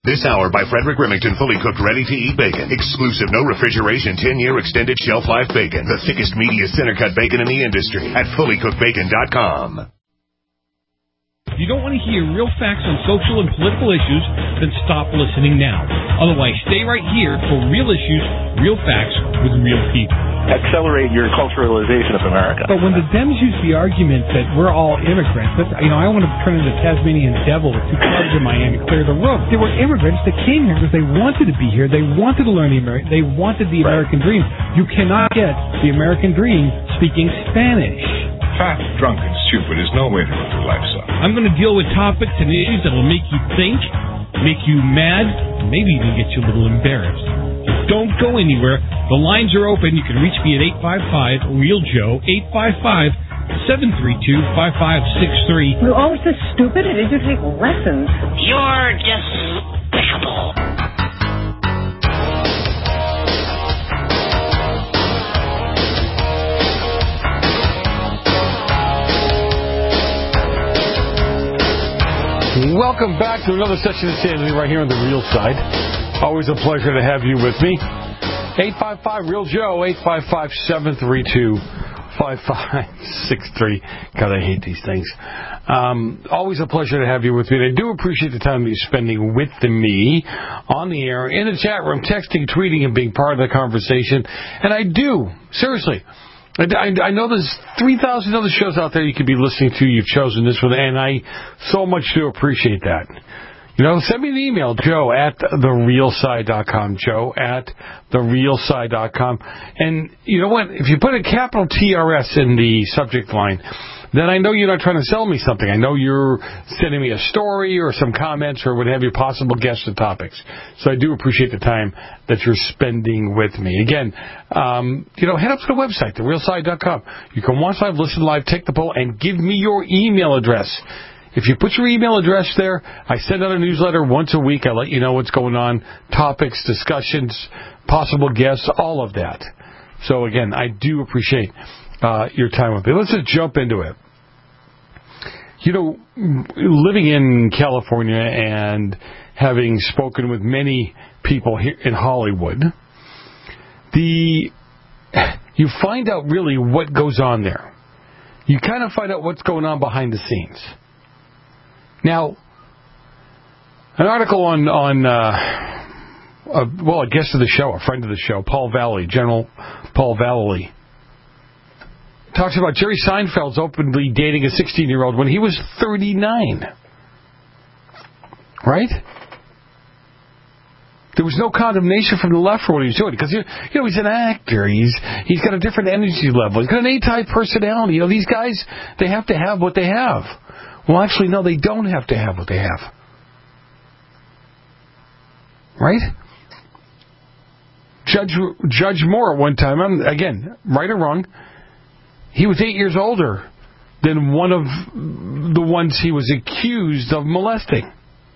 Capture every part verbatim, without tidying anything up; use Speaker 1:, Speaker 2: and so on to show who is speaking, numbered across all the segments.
Speaker 1: This hour by Frederick Remington, fully cooked, ready-to-eat bacon. Exclusive, no refrigeration, ten-year extended shelf life bacon. The thickest, meatiest center-cut bacon in the industry at fully cooked bacon dot com.
Speaker 2: If you don't want to hear real facts on social and political issues, then stop listening now. Otherwise, stay right here for real issues, real facts with real people.
Speaker 3: Accelerate your culturalization of America.
Speaker 4: But when the Dems use the argument that we're all immigrants, that, you know, I want to turn into the Tasmanian devil with two clubs in my hand to clear the room. They were immigrants that came here because they wanted to be here. They wanted to learn the American. They wanted the American dream. You cannot get the American dream speaking Spanish.
Speaker 5: Fat, drunk, and stupid is no way to live your life, son.
Speaker 2: I'm going to deal with topics and issues that will make you think, make you mad, and maybe even get you a little embarrassed. Don't go anywhere. The lines are open. You can reach me at eight five five, real Joe, eight five five, seven three two, five five six three.
Speaker 6: You're always so stupid. It is you take lessons.
Speaker 7: You're despicable.
Speaker 8: Welcome back to another session of Sanity right here on The Real Side. Always a pleasure to have you with me. eight five five, real Joe, eight five five, seven three two, five five six three. God, I hate these things. Um, always a pleasure to have you with me. And I do appreciate the time that you're spending with me on the air, in the chat room, texting, tweeting, and being part of the conversation. And I do, seriously. I, I know there's three thousand other shows out there you could be listening to. You've chosen this one, and I so much do appreciate that. You know, send me an email, Joe at the real side dot com, Joe at the real side dot com. And you know what? If you put a capital T R S in the subject line, then I know you're not trying to sell me something. I know you're sending me a story or some comments or what have you, possible guests or topics. So I do appreciate the time that you're spending with me. Again, um, you know, head up to the website, the real side dot com. You can watch live, listen live, take the poll, and give me your email address. If you put your email address there, I send out a newsletter once a week. I let you know what's going on, topics, discussions, possible guests, all of that. So, again, I do appreciate uh, your time with me. Let's just jump into it. You know, living in California and having spoken with many people here in Hollywood, the you find out really what goes on there. You kind of find out what's going on behind the scenes. Now, an article on, on uh, a, well, a guest of the show, a friend of the show, Paul Valley, General Paul Valley, talks about Jerry Seinfeld's openly dating a sixteen-year-old when he was thirty-nine. Right? There was no condemnation from the left for what he was doing because, you know, he's an actor. He's he's got a different energy level. He's got an A-type personality. You know, these guys, they have to have what they have. Well, actually, no, they don't have to have what they have. Right? Judge Judge Moore at one time, I'm, again, right or wrong, he was eight years older than one of the ones he was accused of molesting.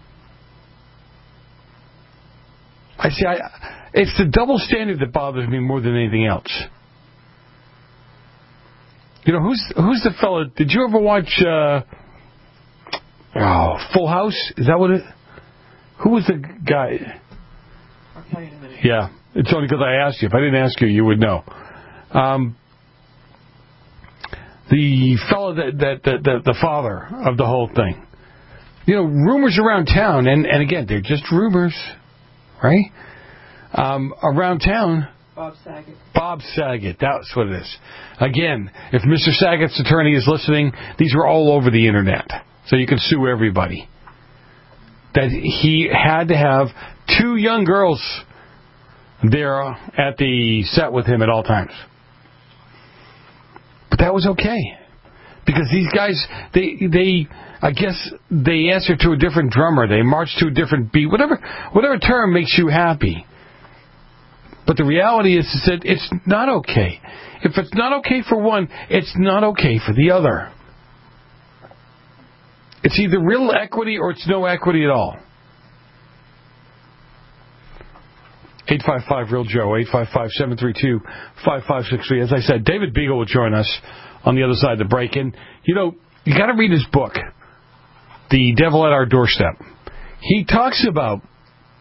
Speaker 8: I see, I, it's the double standard that bothers me more than anything else. You know, who's who's the fella, did you ever watch... Uh, Oh, Full House? Is that what it... Who was the guy?
Speaker 9: I'll tell you in a minute.
Speaker 8: Yeah, it's only because I asked you. If I didn't ask you, you would know. Um, the fellow that, that, that, that the father of the whole thing. You know, rumors around town, and, and again, they're just rumors, right? Um, around town...
Speaker 9: Bob Saget.
Speaker 8: Bob Saget, that's what it is. Again, if Mister Saget's attorney is listening, these are all over the Internet. So you can sue everybody. That he had to have two young girls there at the set with him at all times. But that was okay. Because these guys, they, they, I guess, they answer to a different drummer. They march to a different beat. Whatever, whatever term makes you happy. But the reality is, is that it's not okay. If it's not okay for one, it's not okay for the other. It's either real equity or it's no equity at all. eight five five, real Joe, eight five five, seven three two, five five six three. As I said, David Beagle will join us on the other side of the break. And, you know, you got to read his book, The Devil at Our Doorstep. He talks about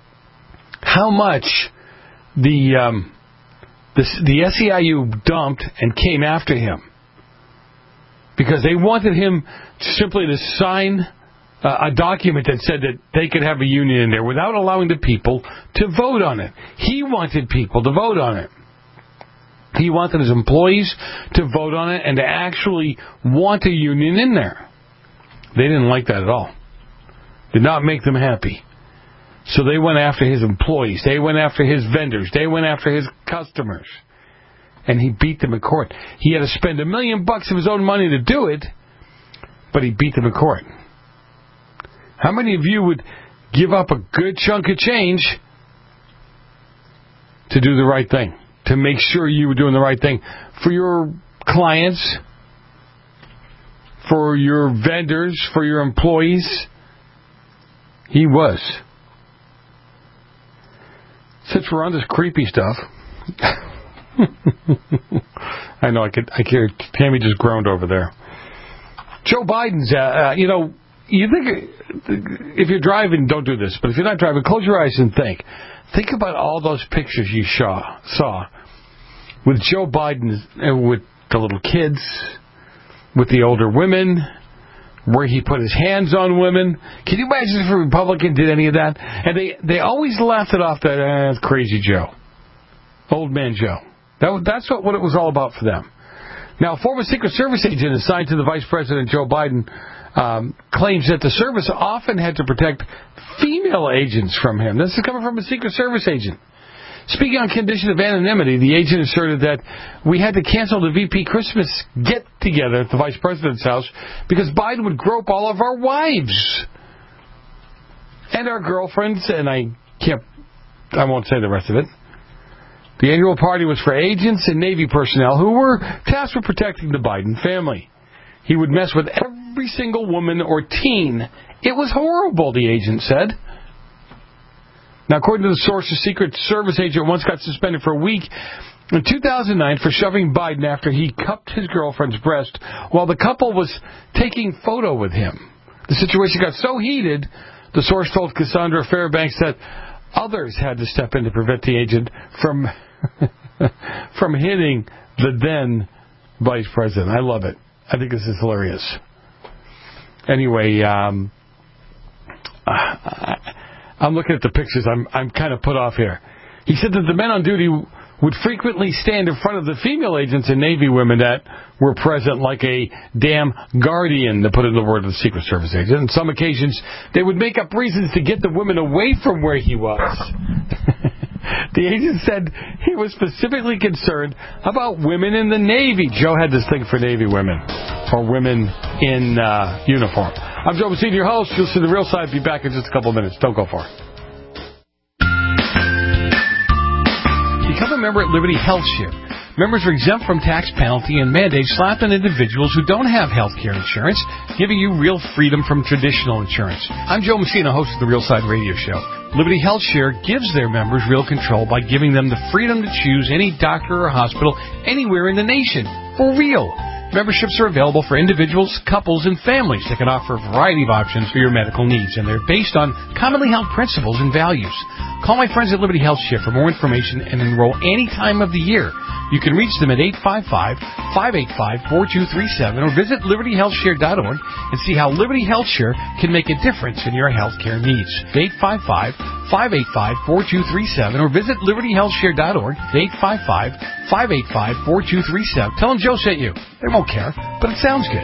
Speaker 8: how much the um, the, the S E I U dumped and came after him. Because they wanted him simply to sign uh, a document that said that they could have a union in there without allowing the people to vote on it. He wanted people to vote on it. He wanted his employees to vote on it and to actually want a union in there. They didn't like that at all. Did not make them happy. So they went after his employees. They went after his vendors. They went after his customers. And he beat them in court. He had to spend a million bucks of his own money to do it, but he beat them in court. How many of you would give up a good chunk of change to do the right thing? To make sure you were doing the right thing for your clients, for your vendors, for your employees? He was. Since we're on this creepy stuff... I know, I could. I hear Tammy just groaned over there. Joe Biden's, uh, uh, you know, you think, if you're driving, don't do this, but if you're not driving, close your eyes and think. Think about all those pictures you saw, saw with Joe Biden, uh, with the little kids, with the older women, where he put his hands on women. Can you imagine if a Republican did any of that? And they, they always laughed it off that, uh, crazy Joe. Old man Joe. That, that's what, what it was all about for them. Now, a former Secret Service agent assigned to the Vice President Joe Biden um, claims that the service often had to protect female agents from him. This is coming from a Secret Service agent. Speaking on condition of anonymity, the agent asserted that we had to cancel the V P Christmas get-together at the Vice President's house because Biden would grope all of our wives and our girlfriends, and I can't, I won't say the rest of it. The annual party was for agents and Navy personnel who were tasked with protecting the Biden family. He would mess with every single woman or teen. It was horrible, the agent said. Now, according to the source, a Secret Service agent once got suspended for a week in two thousand nine for shoving Biden after he cupped his girlfriend's breast while the couple was taking photo with him. The situation got so heated, the source told Cassandra Fairbanks that others had to step in to prevent the agent from... from hitting the then Vice President. I love it. I think this is hilarious. Anyway, um, I'm looking at the pictures. I'm I'm kind of put off here. He said that the men on duty would frequently stand in front of the female agents and Navy women that were present like a damn guardian, to put in the word of the Secret Service agent. On some occasions, they would make up reasons to get the women away from where he was. The agent said he was specifically concerned about women in the Navy. Joe had this thing for Navy women, or women in uh, uniform. I'm Joe Messina, your host. You'll see The Real Side. Be back in just a couple of minutes. Don't go far. Become a member at Liberty Health Share. Members are exempt from tax penalty and mandates slapped on individuals who don't have health care insurance, giving you real freedom from traditional insurance. I'm Joe Messina, host of The Real Side Radio Show. Liberty Health Share gives their members real control by giving them the freedom to choose any doctor or hospital anywhere in the nation. For real. Memberships are available for individuals, couples, and families that can offer a variety of options for your medical needs, and they're based on commonly held principles and values. Call my friends at Liberty Health Share for more information and enroll any time of the year. You can reach them at eight five five, five eight five, four two three seven or visit liberty health share dot org and see how Liberty Health Share can make a difference in your health care needs. eight five five, five eight five, four two three seven or visit liberty health share dot org, eight five five, five eight five, four two three seven. Tell them Joe sent you. They won't care, but it sounds good.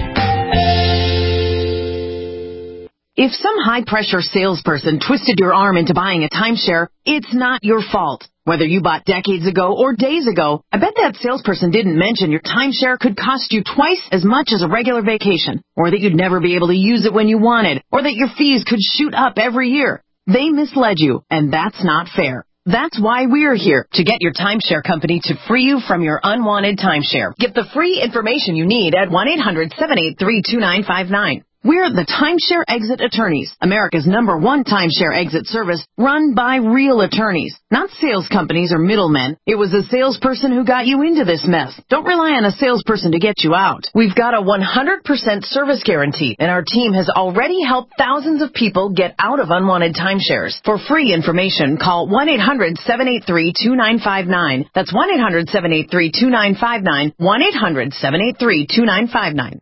Speaker 10: If some high-pressure salesperson twisted your arm into buying a timeshare, it's not your fault. Whether you bought decades ago or days ago, I bet that salesperson didn't mention your timeshare could cost you twice as much as a regular vacation, or that you'd never be able to use it when you wanted, or that your fees could shoot up every year. They misled you, and that's not fair. That's why we're here, to get your timeshare company to free you from your unwanted timeshare. Get the free information you need at one eight hundred, seven eight three, two nine five nine. We're the Timeshare Exit Attorneys, America's number one timeshare exit service run by real attorneys, not sales companies or middlemen. It was a salesperson who got you into this mess. Don't rely on a salesperson to get you out. We've got a one hundred percent service guarantee, and our team has already helped thousands of people get out of unwanted timeshares. For free information, call one eight hundred seven eight three two nine five nine. That's one eight hundred seven eight three two nine five nine, one eight hundred seven eight three two nine five nine.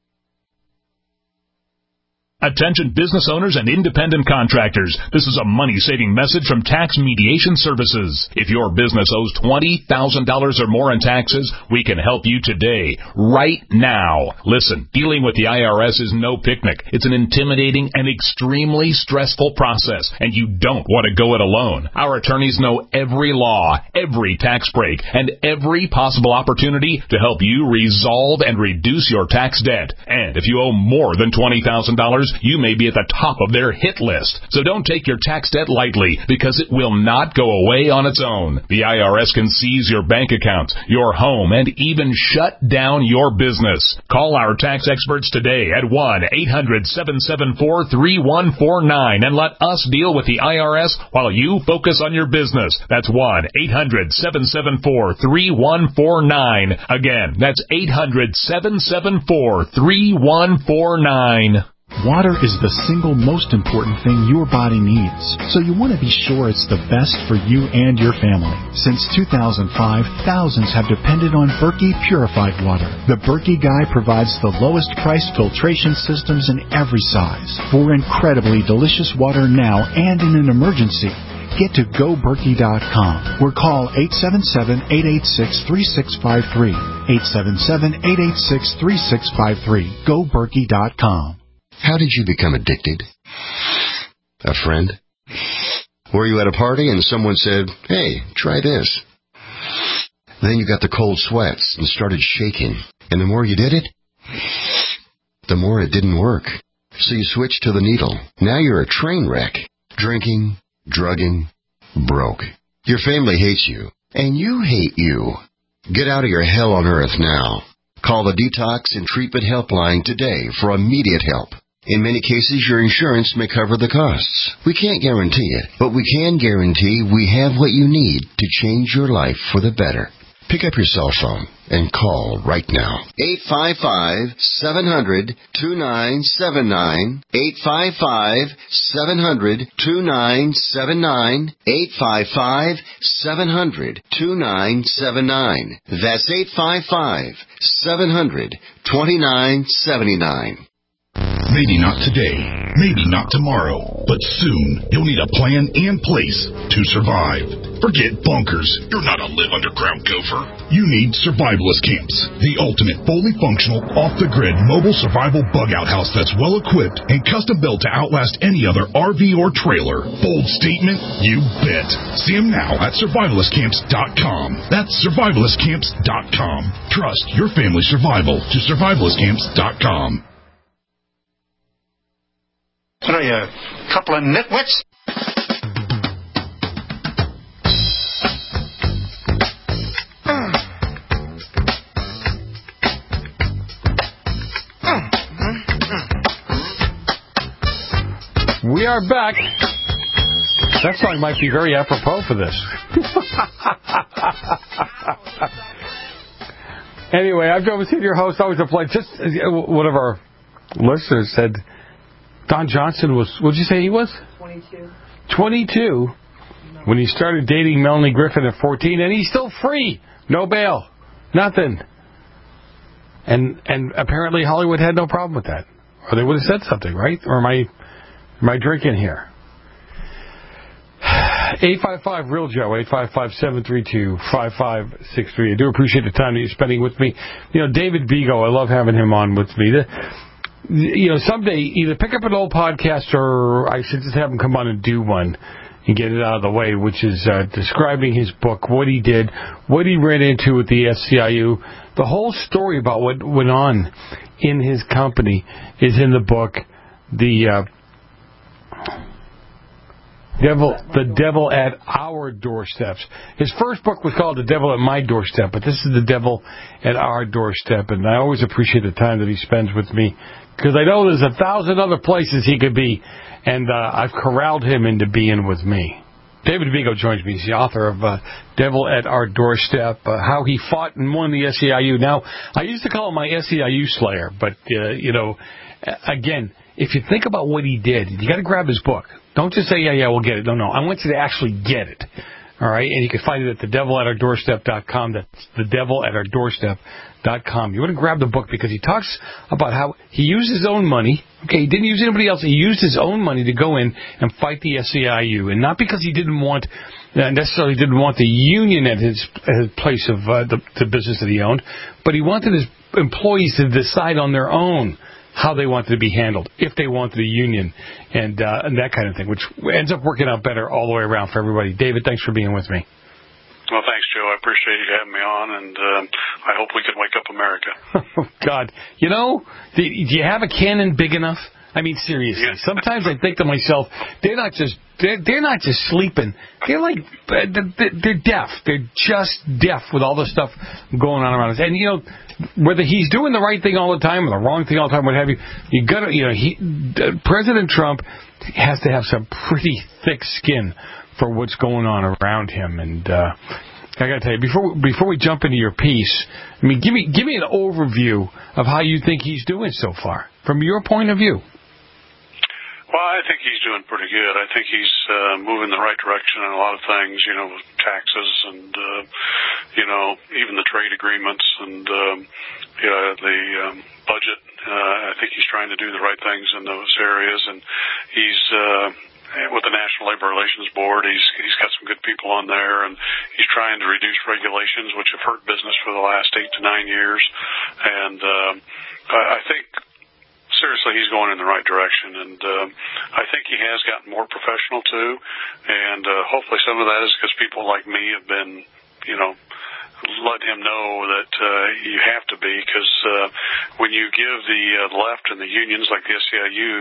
Speaker 11: Attention business owners and independent contractors. This is a money-saving message from Tax Mediation Services. If your business owes twenty thousand dollars or more in taxes, we can help you today, right now. Listen, dealing with the I R S is no picnic. It's an intimidating and extremely stressful process, and you don't want to go it alone. Our attorneys know every law, every tax break, and every possible opportunity to help you resolve and reduce your tax debt. And if you owe more than twenty thousand dollars, you may be at the top of their hit list. So don't take your tax debt lightly, because it will not go away on its own. The I R S can seize your bank accounts, your home, and even shut down your business. Call our tax experts today at one eight hundred seven seven four three one four nine and let us deal with the I R S while you focus on your business. That's one eight hundred seven seven four three one four nine. Again, that's eight hundred seven seven four three one four nine.
Speaker 12: Water is the single most important thing your body needs, so you want to be sure it's the best for you and your family. Since two thousand five, thousands have depended on Berkey purified water. The Berkey Guy provides the lowest price filtration systems in every size for incredibly delicious water now and in an emergency. Get to go berkey dot com or call eight seven seven, eight eight six, three six five three, eight seven seven, eight eight six, three six five three. go berkey dot com.
Speaker 13: How did you become addicted? A friend? Were you at a party and someone said, hey, try this? Then you got the cold sweats and started shaking. And the more you did it, the more it didn't work. So you switched to the needle. Now you're a train wreck. Drinking, drugging, broke. Your family hates you. And you hate you. Get out of your hell on earth now. Call the Detox and Treatment Helpline today for immediate help. In many cases, your insurance may cover the costs. We can't guarantee it, but we can guarantee we have what you need to change your life for the better. Pick up your cell phone and call right now. eight five five, seven hundred, two nine seven nine. eight five five, seven hundred, two nine seven nine. eight five five, seven hundred, two nine seven nine. That's eight five five, seven hundred, two nine seven nine.
Speaker 14: Maybe not today, maybe not tomorrow, but soon you'll need a plan and place to survive. Forget bunkers. You're not a live underground gopher. You need Survivalist Camps, the ultimate fully functional, off-the-grid mobile survival bug-out house that's well-equipped and custom-built to outlast any other R V or trailer. Bold statement? You bet. See them now at survivalist camps dot com. That's survivalist camps dot com. Trust your family's survival to survivalist camps dot com.
Speaker 15: What are you, a couple of nitwits?
Speaker 8: We are back. That song might be very apropos for this. Anyway, I've always been your host, always a play. Just one of our listeners said Don Johnson was, what did you say he was?
Speaker 9: twenty-two.
Speaker 8: twenty-two when he started dating Melanie Griffin at fourteen, and he's still free. No bail. Nothing. And and apparently Hollywood had no problem with that. Or they would have said something, right? Or am I, am I drinking here? eight five five real Joe, eight five five, seven three two, five five six three. I do appreciate the time that you're spending with me. You know, David Vigo, I love having him on with me. The, You know, someday either pick up an old podcast or I should just have him come on and do one and get it out of the way, which is uh, describing his book, what he did, what he ran into at the S C I U. The whole story about what went on in his company is in the book, The uh, Devil, The Devil at Our Doorsteps. His first book was called The Devil at My Doorstep, but this is The Devil at Our Doorstep, and I always appreciate the time that he spends with me because I know there's a thousand other places he could be, and uh, I've corralled him into being with me. David Vigo joins me. He's the author of uh, Devil at Our Doorstep, uh, How He Fought and Won the S E I U. Now, I used to call him my S E I U slayer, but, uh, you know, again, if you think about what he did, you got to grab his book. Don't just say, yeah, yeah, we'll get it. No, no. I want you to actually get it. All right? And you can find it at the devil at our doorstep dot com. That's the devil at our doorstep dot com. You want to grab the book because he talks about how he used his own money. Okay, he didn't use anybody else. He used his own money to go in and fight the S E I U. And not because he didn't want, uh, necessarily didn't want the union at his, at his place of uh, the, the business that he owned, but he wanted his employees to decide on their own how they wanted to be handled, if they wanted a union, and, uh, and that kind of thing, which ends up working out better all the way around for everybody. David, thanks for being with me.
Speaker 16: Well, thanks, Joe. I appreciate you having me on, and um, I hope we can wake up America.
Speaker 8: Oh, God. You know, do, do you have a cannon big enough? I mean, seriously. Yeah. Sometimes I think to myself, they're not just they're, they're not just sleeping. They're like they're, they're deaf. They're just deaf with all the stuff going on around us. And you know, whether he's doing the right thing all the time or the wrong thing all the time, what have you, you got to, you know, he President Trump has to have some pretty thick skin for what's going on around him. And uh, I got to tell you, before before we jump into your piece, I mean, give me give me an overview of how you think he's doing so far from your point of view.
Speaker 16: Well, I think he's doing pretty good. I think he's uh, moving in the right direction in a lot of things, you know, with taxes and, uh, you know, even the trade agreements and, um, you know, the um, budget. Uh, I think he's trying to do the right things in those areas. And he's, uh, with the National Labor Relations Board, he's he's got some good people on there, and he's trying to reduce regulations, which have hurt business for the last eight to nine years. And um, I, I think, seriously, he's going in the right direction, and um, I think he has gotten more professional, too, and uh, hopefully some of that is because people like me have been, you know, let him know that uh, you have to be, because uh, when you give the uh, left and the unions like the S E I U,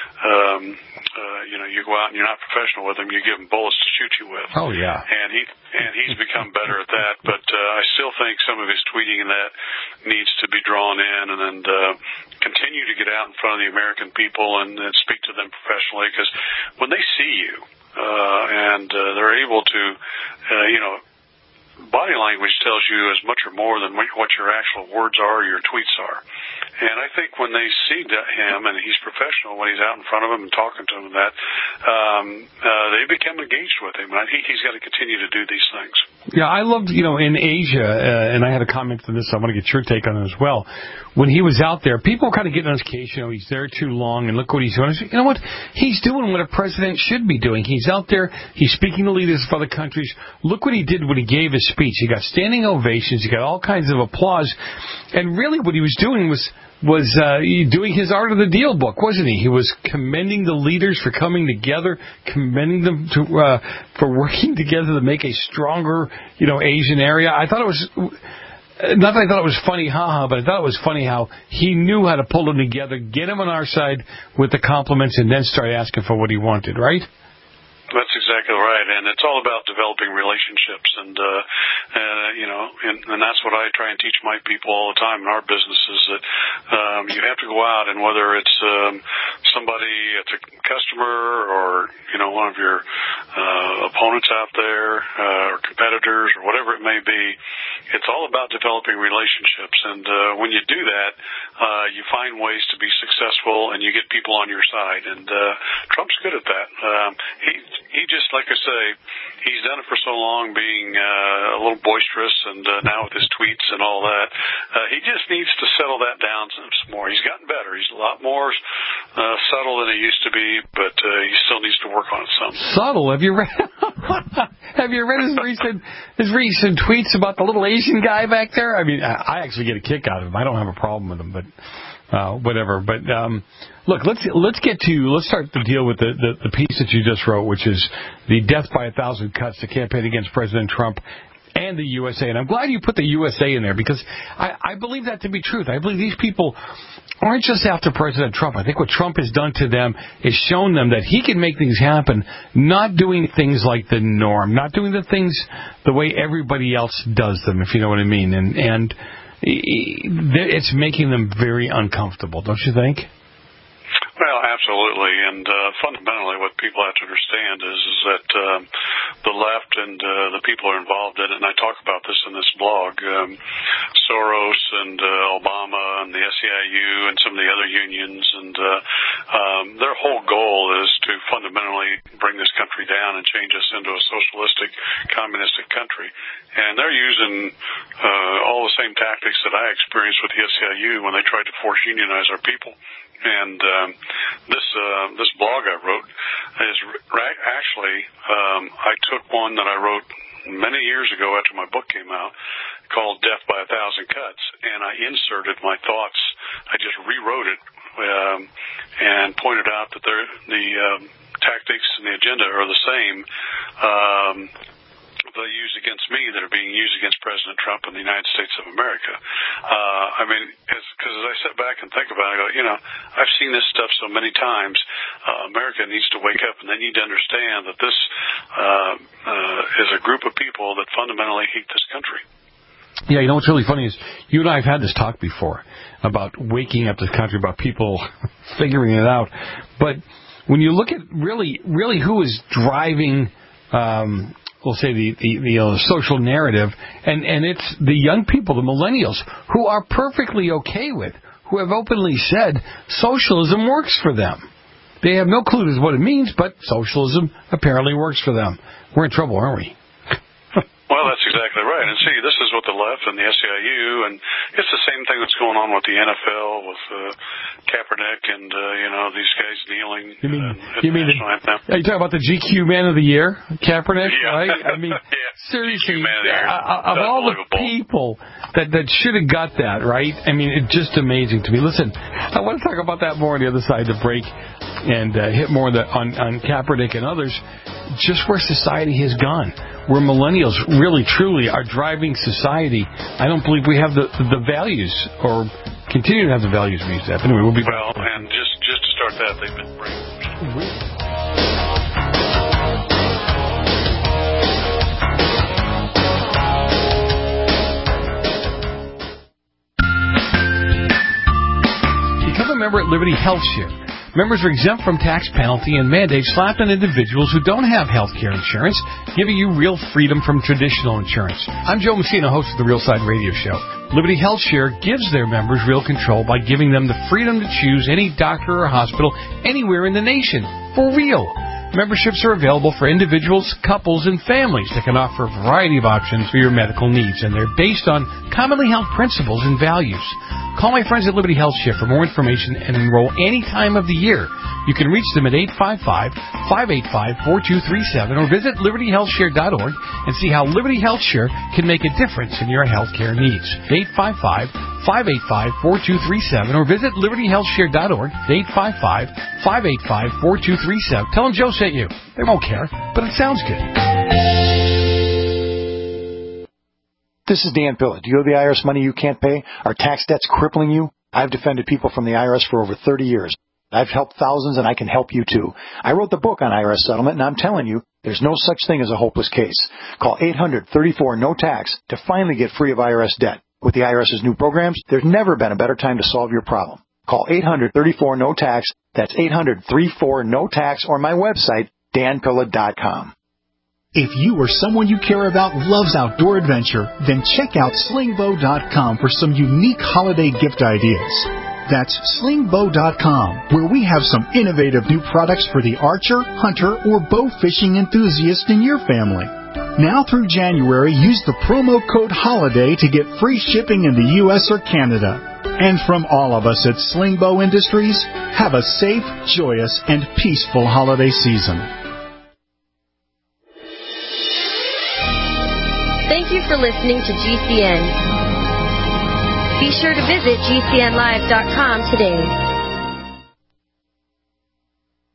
Speaker 16: um, uh, you know, you go out and you're not professional with them, you give them bullets to shoot you with.
Speaker 8: Oh, yeah.
Speaker 16: And he and he's become better at that, but uh, I still think some of his tweeting and that needs to be drawn in, and then uh, continue to get out in front of the American people and, and speak to them professionally, because when they see you uh, and uh, they're able to, uh, you know, body language tells you as much or more than what your actual words are or your tweets are. And I think when they see him and he's professional, when he's out in front of them and talking to them and that, um, uh, they become engaged with him. And I think he's got to continue to do these things.
Speaker 8: Yeah, I loved, you know, in Asia, uh, and I had a comment on this, so I want to get your take on it as well. When he was out there, people were kind of getting on his case, you know, he's there too long, and look what he's doing. I said, you know what? He's doing what a president should be doing. He's out there, he's speaking to leaders of other countries. Look what he did when he gave his speech. He got standing ovations, he got all kinds of applause, and really what he was doing was was uh, doing his Art of the Deal book, wasn't he? He was commending the leaders for coming together, commending them to uh, for working together to make a stronger, you know, Asian area. I thought it was, not that I thought it was funny, haha, but I thought it was funny how he knew how to pull them together, get them on our side with the compliments, and then start asking for what he wanted, right?
Speaker 16: That's exactly right, and it's all about developing relationships, and uh, uh, you know, and, and that's what I try and teach my people all the time in our business is that um, you have to go out, and whether it's um, somebody, it's a customer, or you know, one of your uh, opponents out there, uh, or competitors, or whatever it may be, it's all about developing relationships, and uh, when you do that, uh, you find ways to be successful, and you get people on your side, and uh, Trump's good at that. Um, he He just, like I say, he's done it for so long, being uh, a little boisterous, and uh, now with his tweets and all that, uh, he just needs to settle that down some more. He's gotten better. He's a lot more uh, subtle than he used to be, but uh, he still needs to work on it some.
Speaker 8: Subtle? Have you read? Have you read his recent his recent tweets about the little Asian guy back there? I mean, I actually get a kick out of him. I don't have a problem with him, but. Uh, whatever, but um, look, let's let's get to let's start to deal with the, the, the piece that you just wrote, which is the death by a thousand cuts, the campaign against President Trump and the U S A. And I'm glad you put the U S A in there because I, I believe that to be truth. I believe these people aren't just after President Trump. I think what Trump has done to them is shown them that he can make things happen, not doing things like the norm, not doing the things the way everybody else does them, if you know what I mean, and and. It's making them very uncomfortable, don't you think?
Speaker 16: Well, absolutely, and uh, fundamentally what people have to understand is, is that um, the left and uh, the people who are involved in it, and I talk about this in this blog, um, Soros and uh, Obama and the S E I U and some of the other unions, and uh, um, their whole goal is to fundamentally bring this country down and change us into a socialistic, communistic country. And they're using uh, all the same tactics that I experienced with the S E I U when they tried to force unionize our people. And um, this uh, this blog I wrote is ra- actually um, I took one that I wrote many years ago after my book came out called Death by a Thousand Cuts, and I inserted my thoughts. I just rewrote it um, and pointed out that the um, tactics and the agenda are the same. Um, they use against me that are being used against President Trump and the United States of America. Uh, I mean, because as I sit back and think about it, I go, you know, I've seen this stuff so many times. Uh, America needs to wake up, and they need to understand that this uh, uh, is a group of people that fundamentally hate this country.
Speaker 8: Yeah, you know what's really funny is you and I have had this talk before about waking up this country, about people figuring it out. But when you look at really, really who is driving, um, we'll say the the, the uh, social narrative, and and it's the young people, the millennials, who are perfectly okay with, who have openly said socialism works for them. They have no clue as what it means, but socialism apparently works for them. We're in trouble, aren't we?
Speaker 16: Well, that's exactly right. And see, this is what the left and the S E I U, and it's the same thing that's going on with the N F L, with uh, Kaepernick, and uh, you know these guys kneeling.
Speaker 8: You mean
Speaker 16: uh,
Speaker 8: you mean the, are you talking about the G Q Man of the Year, Kaepernick?
Speaker 16: Yeah.
Speaker 8: Right? I mean,
Speaker 16: yeah.
Speaker 8: seriously,
Speaker 16: Man of, the year.
Speaker 8: Uh, of all the people that that should have got that, right? I mean, it's just amazing to me. Listen, I want to talk about that more on the other side of the break, and uh, hit more on, the, on on Kaepernick and others. Just where society has gone, where millennials really, truly are driving society. I don't believe we have the the values, or continue to have the values we used to have. Anyway, we'll be
Speaker 16: well, and just just to start that, they've been brainwashed.
Speaker 8: Become a member at Liberty Health Share. Members are exempt from tax penalty and mandates slapped on individuals who don't have health care insurance, giving you real freedom from traditional insurance. I'm Joe Messina, host of the Real Side Radio Show. Liberty Health Share gives their members real control by giving them the freedom to choose any doctor or hospital anywhere in the nation. For real. Memberships are available for individuals, couples, and families that can offer a variety of options for your medical needs, and they're based on commonly held principles and values. Call my friends at Liberty Health Share for more information and enroll any time of the year. You can reach them at eight five five, five eight five, four two three seven or visit liberty health share dot org and see how Liberty Health Share can make a difference in your health care needs. eight five five, five eight five, four two three seven or visit liberty health share dot org. eight five five, five eight five, four two three seven. Tell them Joe sent you. They won't care, but it sounds good.
Speaker 17: This is Dan Pilla. Do you owe the I R S money you can't pay? Are tax debts crippling you? I've defended people from the I R S for over thirty years. I've helped thousands, and I can help you too. I wrote the book on I R S settlement, and I'm telling you, there's no such thing as a hopeless case. Call eight hundred, thirty-four, no tax to finally get free of I R S debt. With the IRS's new programs, there's never been a better time to solve your problem. Call eight hundred, thirty-four, no tax. That's eight hundred, thirty-four, no tax, or my website, dan pilla dot com.
Speaker 12: If you or someone you care about loves outdoor adventure, then check out sling bow dot com for some unique holiday gift ideas. That's sling bow dot com, where we have some innovative new products for the archer, hunter, or bow fishing enthusiast in your family. Now through January, use the promo code HOLIDAY to get free shipping in the U S or Canada. And from all of us at Sling Bow Industries, have a safe, joyous, and peaceful holiday season.
Speaker 18: Thank you for listening to G C N. Be sure to visit G C N live dot com today.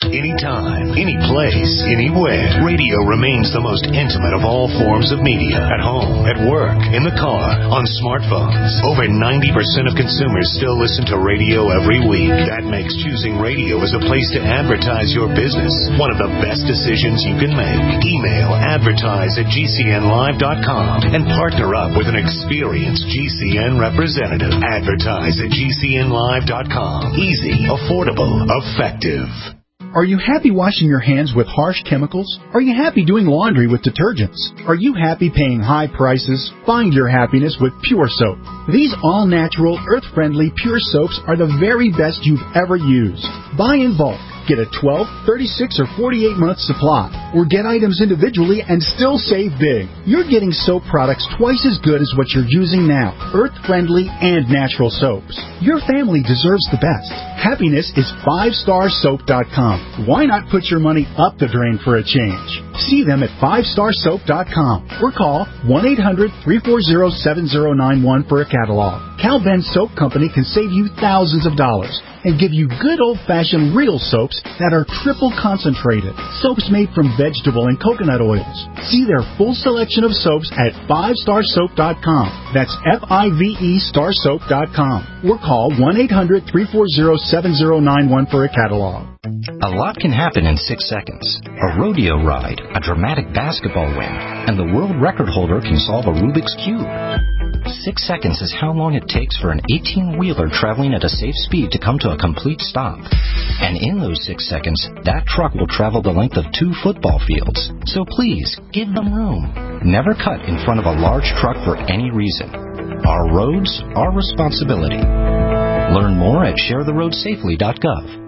Speaker 1: anytime, any place, anywhere. Radio remains the most intimate of all forms of media. At home, at work, in the car, on smartphones. Over ninety percent of consumers still listen to radio every week. That makes choosing radio as a place to advertise your business one of the best decisions you can make. Email advertise at G C N live dot com and partner up with an experienced G C N representative. Advertise at G C N live dot com. Easy, affordable, effective.
Speaker 12: Are you happy washing your hands with harsh chemicals? Are you happy doing laundry with detergents? Are you happy paying high prices? Find your happiness with Pure Soap. These all-natural, earth-friendly Pure Soaps are the very best you've ever used. Buy in bulk. Get a twelve, thirty-six, or forty-eight month supply. Or get items individually and still save big. You're getting soap products twice as good as what you're using now. Earth-friendly and natural soaps. Your family deserves the best. Happiness is five star soap dot com. Why not put your money up the drain for a change? See them at five star soap dot com or call one eight hundred, three four zero, seven zero nine one for a catalog. Cal Ben Soap Company can save you thousands of dollars and give you good old-fashioned real soaps that are triple concentrated. Soaps made from vegetable and coconut oils. See their full selection of soaps at five star soap dot com. That's F I V E star soap dot com. Or call one eight hundred, three four zero, seven zero nine one for a catalog.
Speaker 19: A lot can happen in six seconds. A rodeo ride, a dramatic basketball win, and the world record holder can solve a Rubik's Cube. Six seconds is how long it takes for an eighteen-wheeler traveling at a safe speed to come to a complete stop. And in those six seconds, that truck will travel the length of two football fields. So please, give them room. Never cut in front of a large truck for any reason. Our roads, our responsibility. Learn more at share the road safely dot gov.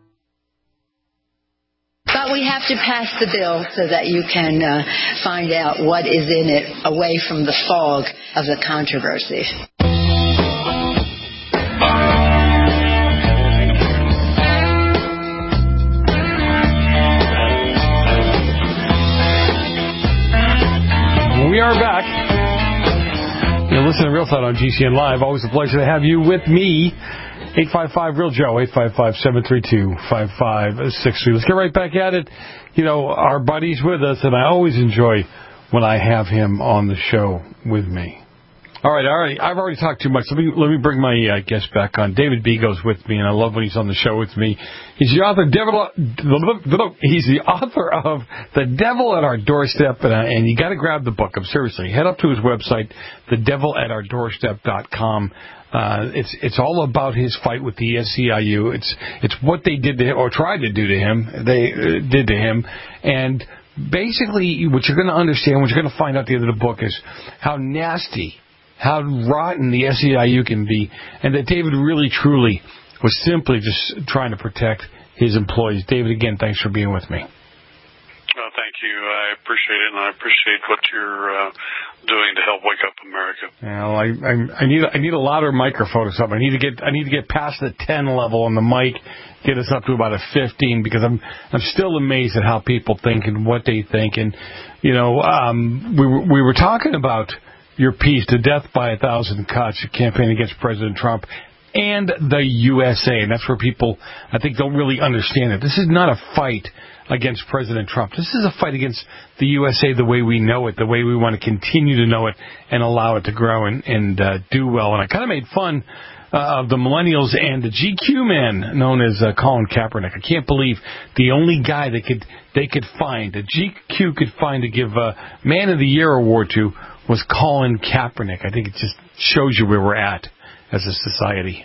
Speaker 20: But we have to pass the bill so that you can uh, find out what is in it away from the fog of the controversy.
Speaker 8: We are back. You're listening to Real Time on G C N Live. Always a pleasure to have you with me. eight five five real Joe, eight five five, seven three two, five five six three. Let's get right back at it. You know, our buddy's with us, and I always enjoy when I have him on the show with me. All right, all right. I've already talked too much. Let me let me bring my uh, guest back on. David Bego's with me, and I love when he's on the show with me. He's the author. Devil, he's the author of The Devil at Our Doorstep, and, uh, and you got to grab the book. I'm seriously. Head up to his website, the devil at our doorstep dot com. Uh, it's it's all about his fight with the S C I U. It's it's what they did to him, or tried to do to him. They uh, did to him, and basically, what you're going to understand, what you're going to find out at the end of the book, is how nasty, how rotten the S C I U can be, and that David really, truly was simply just trying to protect his employees. David, again, thanks for being with me.
Speaker 16: Well, thank you. I appreciate it, and I appreciate what you're uh, doing to help wake up America.
Speaker 8: Well, I, I, I need I need a louder microphone or something. I need to get I need to get past the ten level on the mic, get us up to about a fifteen, because I'm I'm still amazed at how people think and what they think. And you know, um, we were, we were talking about your piece, "To Death by a Thousand Cuts," your campaign against President Trump and the U S A, and that's where people, I think, don't really understand it. This is not a fight against President Trump. This is a fight against the U S A the way we know it, the way we want to continue to know it and allow it to grow and, and uh, do well. And I kind of made fun uh, of the millennials and the G Q man known as uh, Colin Kaepernick. I can't believe the only guy that could they could find, the G Q could find to give a Man of the Year award to was Colin Kaepernick. I think it just shows you where we're at as a society.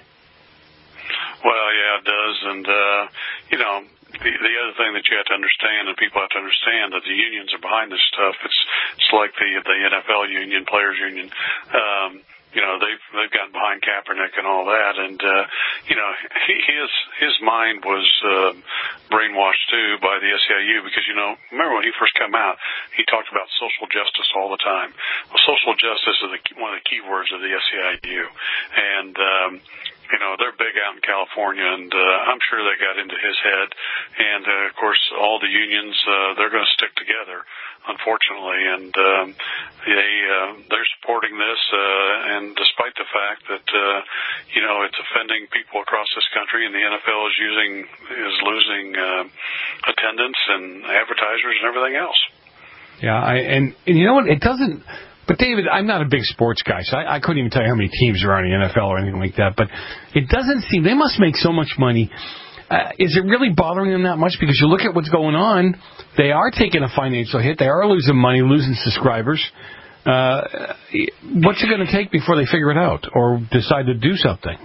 Speaker 16: Well, yeah, it does. And, uh, you know, the, the other thing that you have to understand, and people have to understand, that the unions are behind this stuff. It's it's like the the N F L union, players union. Um, you know, they've they've gotten behind Kaepernick and all that, and uh, you know, he, his his mind was uh, brainwashed too by the S C I U, because you know, remember when he first came out, he talked about social justice all the time. Well, social justice is the, one of the key words of the S C I U, and um, you know, they're big out in California, and uh, I'm sure they got into his head. And, uh, of course, all the unions, uh, they're going to stick together, unfortunately. And um, they, uh, they're supporting this, uh, and despite the fact that, uh, you know, it's offending people across this country, and the N F L is using, is losing uh, attendance and advertisers and everything else.
Speaker 8: Yeah, I, and, and you know what? It doesn't... But, David, I'm not a big sports guy, so I, I couldn't even tell you how many teams are on the N F L or anything like that. But it doesn't seem... They must make so much money. Uh, is it really bothering them that much? Because you look at what's going on, they are taking a financial hit. They are losing money, losing subscribers. Uh, what's it going to take before they figure it out or decide to do something?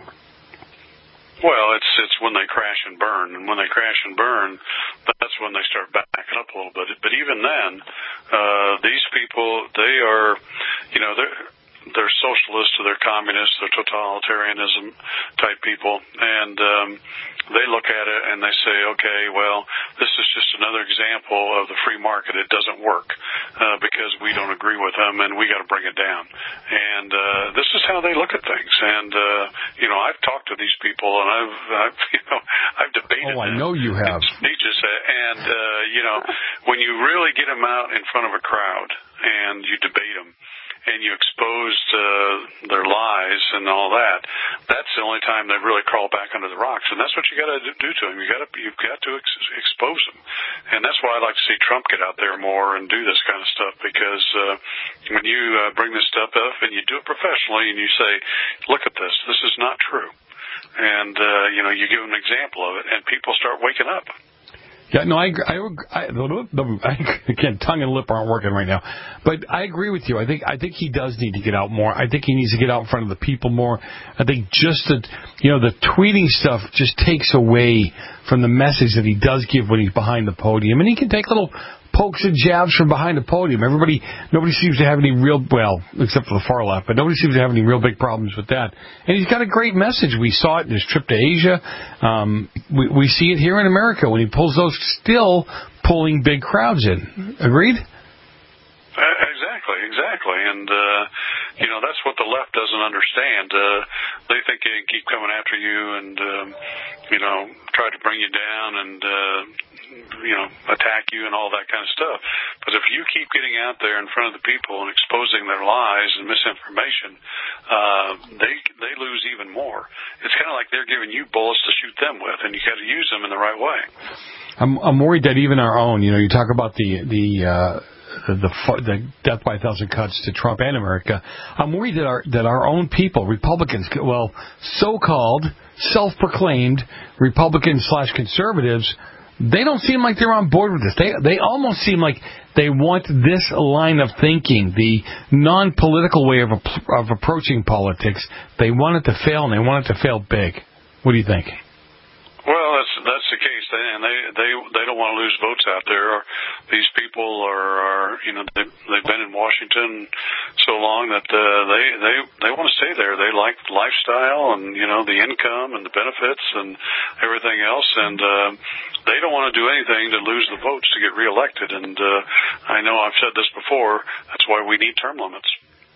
Speaker 16: Well, it's it's when they crash and burn, and when they crash and burn, that's when they start backing up a little bit. But even then, uh, these people, they are, you know, they're they're socialists or they're communists, they're totalitarianism type people, and um, they look at it and they say, okay, well, this is just another example of the free market. It doesn't work uh, because we don't agree with them, and we got to bring it down. And uh, this is how they look at things. And uh, you know, I've talked to these people, and I've, I've you know, I've debated.
Speaker 8: Oh, I know you have.
Speaker 16: Speeches, and uh, you know, when you really get them out in front of a crowd and you debate them, and you exposed uh, their lies and all that, that's the only time they really crawl back under the rocks. And that's what you got to do to them. You got to, you've got to ex- expose them. And that's why I like to see Trump get out there more and do this kind of stuff, because uh, when you uh, bring this stuff up and you do it professionally and you say, look at this, this is not true. And, uh, you know, you give them an example of it, and people start waking up.
Speaker 8: Yeah, no, I, I, I, I again, tongue and lip aren't working right now, but I agree with you. I think, I think he does need to get out more. I think he needs to get out in front of the people more. I think just that, you know, the tweeting stuff just takes away from the message that he does give when he's behind the podium, and he can take little pokes and jabs from behind the podium. Everybody, nobody seems to have any real, well, except for the far left, but nobody seems to have any real big problems with that. And he's got a great message. We saw it in his trip to Asia. Um, we, we see it here in America when he pulls those, still pulling big crowds in. Agreed?
Speaker 16: Exactly, exactly. And, uh, you know, that's what the left doesn't understand. Uh, they think they can keep coming after you and, um, you know, try to bring you down and, uh, you know, attack you and all that kind of stuff. But if you keep getting out there in front of the people and exposing their lies and misinformation, uh, they they lose even more. It's kind of like they're giving you bullets to shoot them with, and you got to use them in the right way.
Speaker 8: I'm, I'm worried that even our own, you know, you talk about the the uh, the, the the death by a thousand cuts to Trump and America. I'm worried that our that our own people, Republicans, well, so-called self-proclaimed Republicans slash conservatives, they don't seem like they're on board with this. They they almost seem like they want this line of thinking, the non-political way of of approaching politics. They want it to fail, and they want it to fail big. What do you think?
Speaker 16: Well, that's that's the case, and they they they don't want to lose votes out there. These people are, are you know, they they've been in Washington so long that uh, they they they want to stay there. They like the lifestyle and, you know, the income and the benefits and everything else, and uh, they don't want to do anything to lose the votes to get reelected. And uh, I know I've said this before. That's why we need term limits.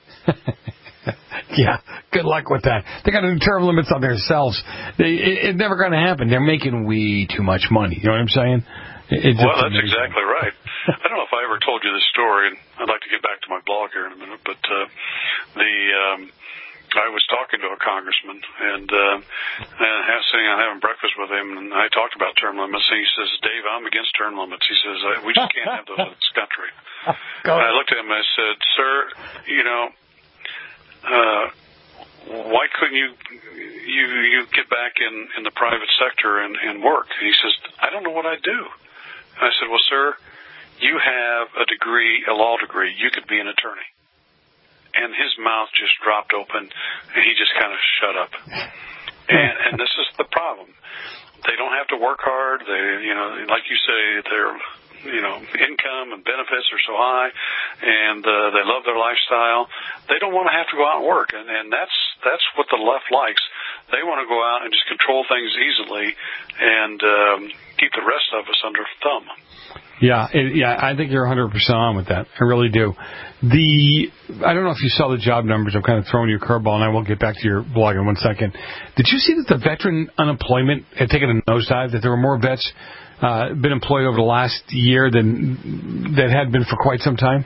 Speaker 8: Yeah, good luck with that. They got to do term limits on themselves. They, it, it's never going to happen. They're making way too much money. You know what I'm saying? It,
Speaker 16: well, that's amazing. Exactly right. I don't know if I ever told you this story, and I'd like to get back to my blog here in a minute, but uh, the um, I was talking to a congressman, and, uh, and sitting and having breakfast with him, and I talked about term limits, and he says, Dave, I'm against term limits. He says, we just can't have those in this country. And I looked at him and I said, sir, you know, Uh, why couldn't you you you get back in, in the private sector and, and work? And he says, I don't know what I'd do. And I said, well, sir, you have a degree, a law degree. You could be an attorney. And his mouth just dropped open, and he just kind of shut up. And, and this is the problem. They don't have to work hard. They, you know, like you say, they're, you know, income and benefits are so high, and uh, they love their lifestyle. They don't want to have to go out and work, and, and that's that's what the left likes. They want to go out and just control things easily and um, keep the rest of us under thumb.
Speaker 8: Yeah, it, yeah, I think you're one hundred percent on with that. I really do. The I don't know if you saw the job numbers. I'm kind of throwing you a curveball, and I will get back to your blog in one second. Did you see that the veteran unemployment had taken a nosedive, that there were more vets uh, been employed over the last year than that had been for quite some time?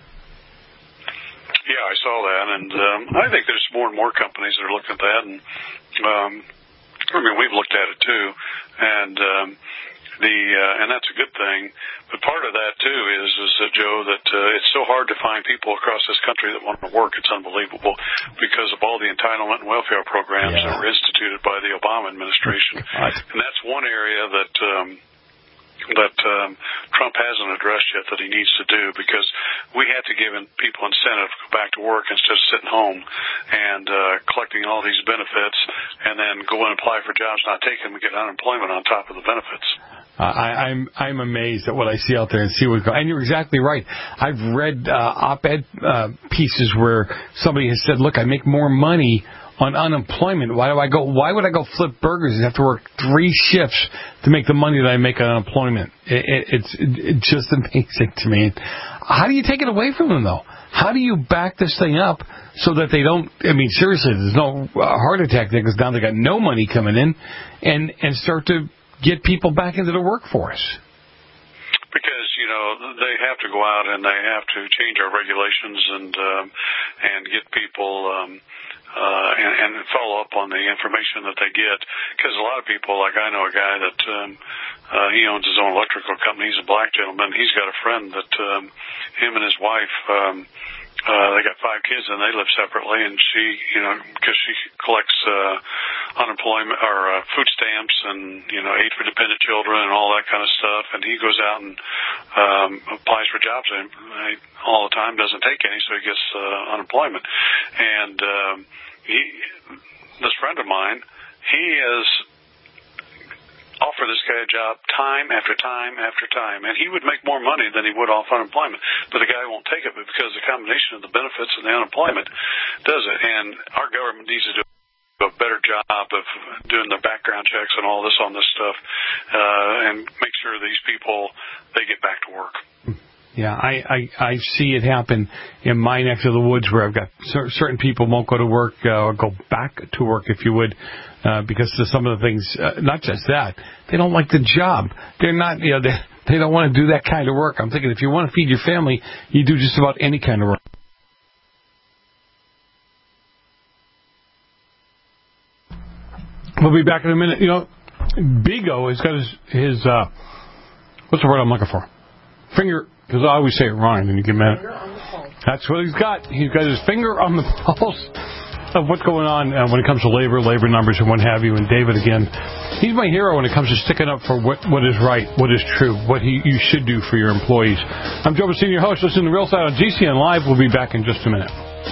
Speaker 16: Yeah, I saw that, and um, I think there's more and more companies that are looking at that, and um, I mean, we've looked at it too, and um, the uh, and that's a good thing. But part of that too is is uh, Joe, that uh, it's so hard to find people across this country that want to work. It's unbelievable because of all the entitlement and welfare programs yeah. that were instituted by the Obama administration,
Speaker 8: God.
Speaker 16: And that's one area that. Um, that um, Trump hasn't addressed yet that he needs to do, because we had to give people incentive to go back to work instead of sitting home and uh, collecting all these benefits and then go and apply for jobs, not take them, and get unemployment on top of the benefits.
Speaker 8: Uh, I, I'm I'm amazed at what I see out there and see what's going on. And you're exactly right. I've read uh, op-ed uh, pieces where somebody has said, look, I make more money on unemployment. Why do I go? Why would I go flip burgers and have to work three shifts to make the money that I make on unemployment? It, it, it's it, it's just amazing to me. How do you take it away from them, though? How do you back this thing up so that they don't? I mean, seriously, there's no heart attack there, because now they got no money coming in, and and start to get people back into the workforce.
Speaker 16: Because, you know, they have to go out and they have to change our regulations and um, and get people. Um, Uh, and, and follow up on the information that they get, because a lot of people, like I know a guy that um, uh, he owns his own electrical company. He's a black gentleman. He's got a friend that um, him and his wife, um, uh, they got five kids and they live separately. And she, you know, because she collects uh, unemployment or uh, food stamps and, you know, aid for dependent children and all that kind of stuff. And he goes out and um, applies for jobs and he, all the time, doesn't take any, so he gets uh, unemployment. And um, He, this friend of mine, he has offered this guy a job time after time after time, and he would make more money than he would off unemployment. But the guy won't take it because the combination of the benefits and the unemployment does it. And our government needs to do a better job of doing the background checks and all this on this stuff, uh, and make sure these people, they get back to work.
Speaker 8: Yeah, I, I, I see it happen in my neck of the woods, where I've got cer- certain people won't go to work uh, or go back to work, if you would, uh, because of some of the things. Uh, not just that, they don't like the job. They're not, you know, they, they don't want to do that kind of work. I'm thinking, if you want to feed your family, you do just about any kind of work. We'll be back in a minute. You know, Bigo has got his, his uh, what's the word I'm looking for? Finger. Because I always say it wrong, and you get mad. That's what he's got. He's got his finger on the pulse of what's going on uh, when it comes to labor, labor numbers, and what have you. And David, again, he's my hero when it comes to sticking up for what, what is right, what is true, what he, you should do for your employees. I'm Joe Bastine, your host. Listen to Real Side on G C N Live. We'll be back in just a minute.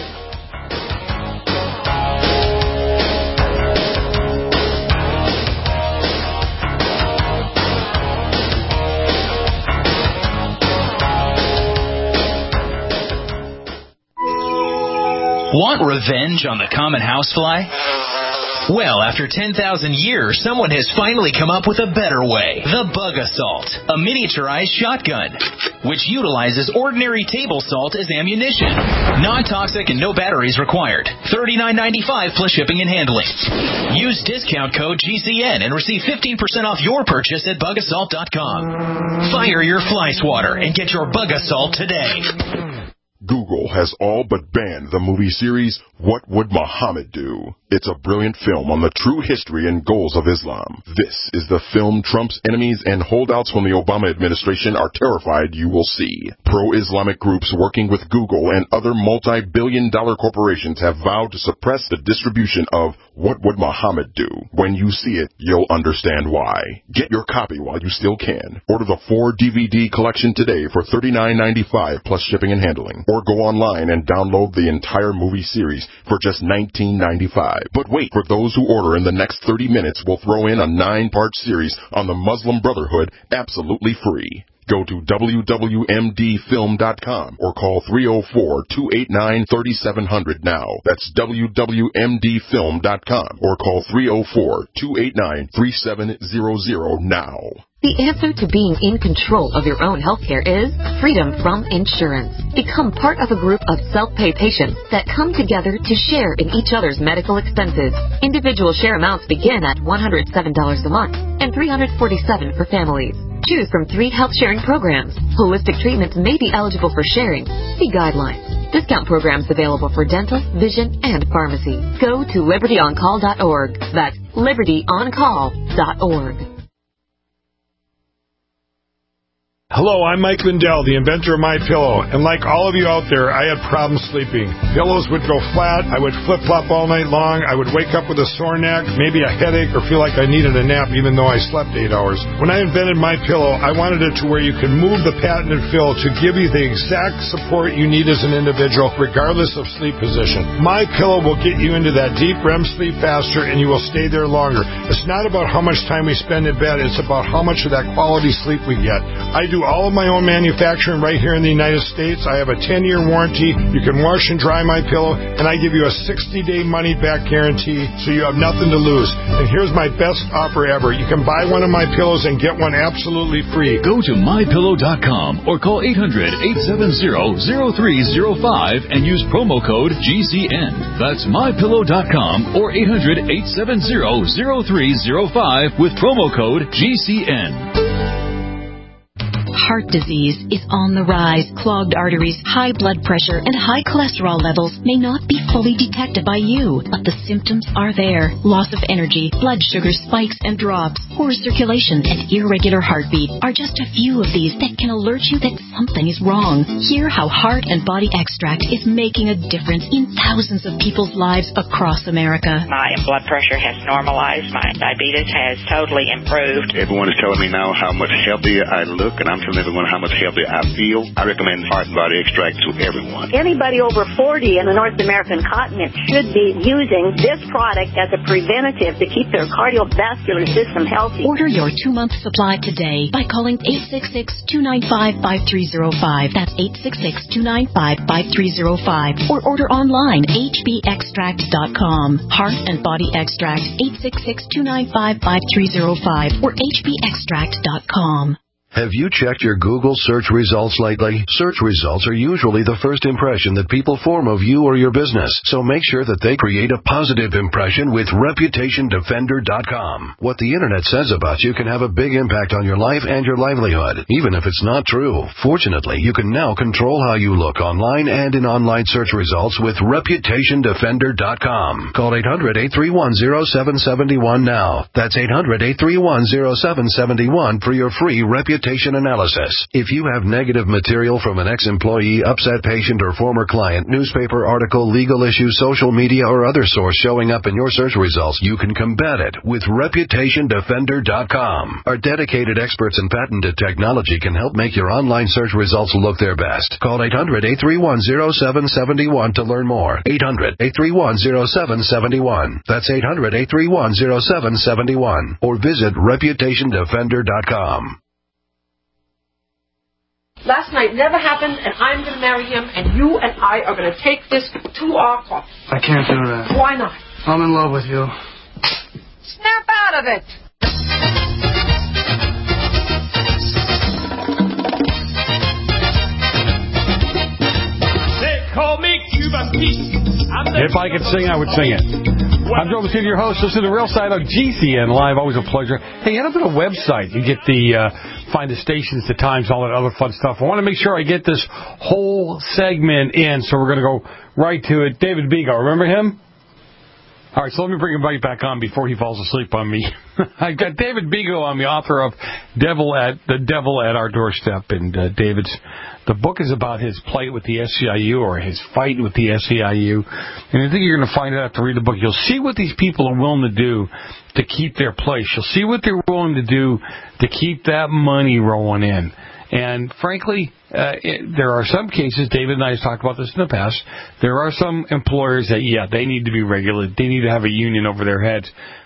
Speaker 21: Want revenge on the common housefly? Well, after ten thousand years, someone has finally come up with a better way. The Bug Assault, a miniaturized shotgun, which utilizes ordinary table salt as ammunition. Non-toxic and no batteries required. thirty-nine ninety-five plus shipping and handling. Use discount code G C N and receive fifteen percent off your purchase at bug assault dot com. Fire your fly swatter and get your Bug Assault today.
Speaker 22: Google has all but banned the movie series What Would Muhammad Do? It's a brilliant film on the true history and goals of Islam. This is the film Trump's enemies and holdouts from the Obama administration are terrified you will see. Pro-Islamic groups working with Google and other multi-billion dollar corporations have vowed to suppress the distribution of What Would Muhammad Do? When you see it, you'll understand why. Get your copy while you still can. Order the four D V D collection today for thirty-nine ninety-five plus shipping and handling. Or go online and download the entire movie series for just nineteen ninety-five. But wait, for those who order in the next thirty minutes, we'll throw in a nine-part series on the Muslim Brotherhood absolutely free. Go to W W M D film dot com or call three oh four, two eight nine, three seven zero zero now. That's W W M D film dot com or call three oh four, two eight nine, three seven zero zero now.
Speaker 3: The answer to being in control of your own healthcare is freedom from insurance. Become part of a group of self-pay patients that come together to share in each other's medical expenses. Individual share amounts begin at one hundred seven dollars a month and three hundred forty-seven dollars for families. Choose from three health sharing programs. Holistic treatments may be eligible for sharing. See guidelines. Discount programs available for dental, vision, and pharmacy. Go to liberty on call dot org. That's liberty on call dot org.
Speaker 4: Hello, I'm Mike Lindell, the inventor of MyPillow, and like all of you out there, I had problems sleeping. Pillows would go flat, I would flip-flop all night long, I would wake up with a sore neck, maybe a headache, or feel like I needed a nap even though I slept eight hours. When I invented MyPillow, I wanted it to where you can move the patented fill to give you the exact support you need as an individual, regardless of sleep position. MyPillow will get you into that deep R E M sleep faster, and you will stay there longer. It's not about how much time we spend in bed, it's about how much of that quality sleep we get. I do all of my own manufacturing right here in the United States. I have a ten-year warranty. You can wash and dry my pillow, and I give you a sixty-day money-back guarantee, so you have nothing to lose. And here's my best offer ever. You can buy one of my pillows and get one absolutely free.
Speaker 23: Go to my pillow dot com or call eight hundred, eight seven zero, zero three zero five and use promo code G C N. That's my pillow dot com or eight hundred, eight seven zero, zero three zero five with promo code G C N.
Speaker 24: Heart disease is on the rise. Clogged arteries, high blood pressure, and high cholesterol levels may not be fully detected by you, but the symptoms are there. Loss of energy, blood sugar spikes and drops, poor circulation, and irregular heartbeat are just a few of these that can alert you that something is wrong. Hear how Heart and Body Extract is making a difference in thousands of people's lives across America.
Speaker 25: My blood pressure has normalized. My diabetes has totally improved.
Speaker 26: Everyone is telling me now how much healthier I look, and I'm telling everyone how much healthier I feel. I recommend Heart and Body Extract to everyone.
Speaker 27: Anybody over forty in the North American continent should be using this product as a preventative to keep their cardiovascular system healthy.
Speaker 24: Order your two-month supply today by calling eight six six, two nine five, five three zero five. That's eight six six, two nine five, five three zero five. Or order online, h b extract dot com. Heart and Body Extract, eight six six, two nine five, five three zero five or h b extract dot com.
Speaker 28: Have you checked your Google search results lately? Search results are usually the first impression that people form of you or your business, so make sure that they create a positive impression with reputation defender dot com. What the internet says about you can have a big impact on your life and your livelihood, even if it's not true. Fortunately, you can now control how you look online and in online search results with reputation defender dot com. Call eight hundred, eight three one, zero seven seven one now. That's eight hundred, eight three one, zero seven seven one for your free reputation analysis. If you have negative material from an ex-employee, upset patient, or former client, newspaper article, legal issue, social media, or other source showing up in your search results, you can combat it with reputation defender dot com. Our dedicated experts in patented technology can help make your online search results look their best. Call eight hundred, eight three one, zero seven seven one to learn more. eight hundred, eight three one, zero seven seven one. That's eight hundred, eight three one, zero seven seven one. Or visit reputation defender dot com.
Speaker 9: Last night never happened, and I'm going to marry him, and you and I are going to take this to our court.
Speaker 29: I can't do that.
Speaker 9: Why not?
Speaker 29: I'm in love with you.
Speaker 9: Snap out of it!
Speaker 2: They call me Cuban Pete.
Speaker 8: If I could sing, I would sing it. I'm Joe Messina, your host. Listen to the Real Side on G C N Live. Always a pleasure. Hey, head up to the website. You get the, uh, find the stations, the times, all that other fun stuff. I want to make sure I get this whole segment in, so we're going to go right to it. David Bego, remember him? All right, so let me bring him right back on before he falls asleep on me. I've got David Bego on, the author of Devil at The Devil at Our Doorstep, and uh, David's the book is about his plight with the S C I U, or his fight with the S C I U. And I think you're going to find out after read the book. You'll see what these people are willing to do to keep their place. You'll see what they're willing to do to keep that money rolling in. And frankly, uh, it, there are some cases, David and I have talked about this in the past, there are some employers that, yeah, they need to be regulated. They need to have a union over their heads.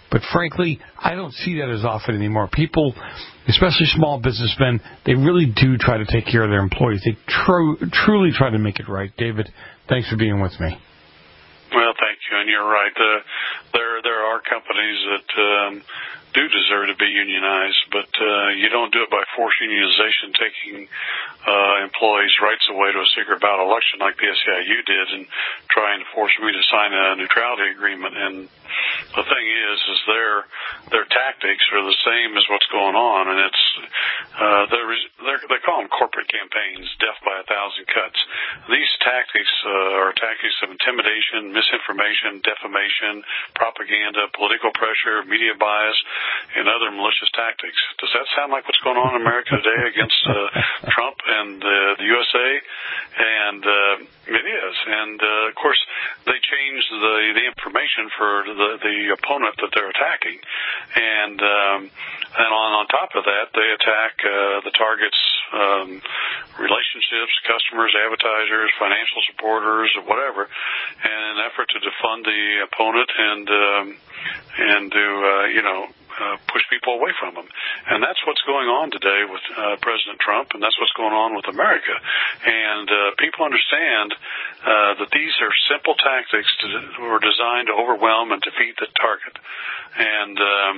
Speaker 8: But frankly, I don't see that as often anymore. People, especially small businessmen, they really do try to take care of their employees. They tr- truly try to make it right. David, thanks for being with me.
Speaker 16: Well, thank you, and you're right. Uh, there, there are companies that um, do deserve to be unionized, but uh, you don't do it by forced unionization, taking uh, employees' rights away to a secret ballot election like the S E I U did, and trying to force me to sign a neutrality agreement. And the thing is, is their their tactics are the same as what's going on, and it's uh, they're, they're, they call them corporate campaigns, death by a thousand cuts. These tactics uh, are tactics of intimidation, misinformation, defamation, propaganda, political pressure, media bias, and other malicious tactics. Does that sound like what's going on in America today against uh, Trump and uh, the U S A? And uh, it is. And, uh, of course, they change the, the information for the, the opponent that they're attacking. And um, and on, on top of that, they attack uh, the target's um, relationships, customers, advertisers, financial supporters, or whatever, in an effort to defund the opponent and um, and to, uh, you know, Uh, push people away from them. And that's what's going on today with uh, President Trump, and that's what's going on with America. And uh, people understand uh, that these are simple tactics to, were designed to overwhelm and defeat the target. And um,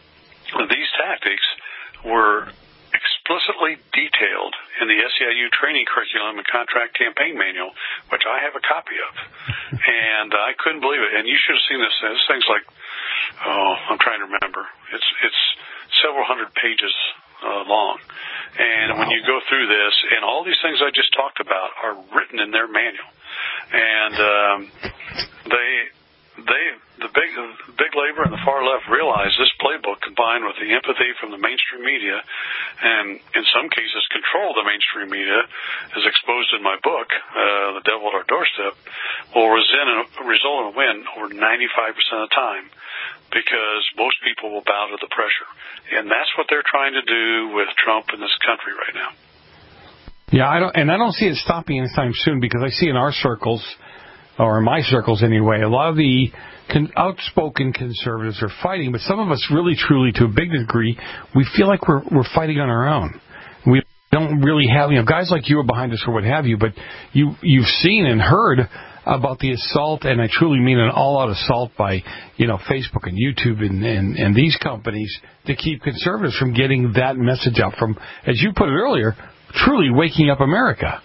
Speaker 16: these tactics were explicitly detailed in the S E I U training curriculum and contract campaign manual, which I have a copy of. And I couldn't believe it. And you should have seen this. This thing's like, oh, I'm trying to remember. It's it's several hundred pages uh, long. And wow. When you go through this, and all these things I just talked about are written in their manual. And um, they... They, the big, the big labor and the far left realize this playbook, combined with the empathy from the mainstream media, and in some cases control the mainstream media, as exposed in my book, uh, The Devil at Our Doorstep, will result in a win over ninety-five percent of the time, because most people will bow to the pressure. And that's what they're trying to do with Trump in this country right now.
Speaker 8: Yeah, I don't, and I don't see it stopping anytime soon, because I see in our circles, or in my circles anyway, a lot of the con- outspoken conservatives are fighting, but some of us really, truly, to a big degree, we feel like we're we're fighting on our own. We don't really have, you know, guys like you are behind us or what have you, but you, you've seen and heard about the assault, and I truly mean an all-out assault by, you know, Facebook and YouTube and, and, and these companies to keep conservatives from getting that message out, from, as you put it earlier, truly waking up America.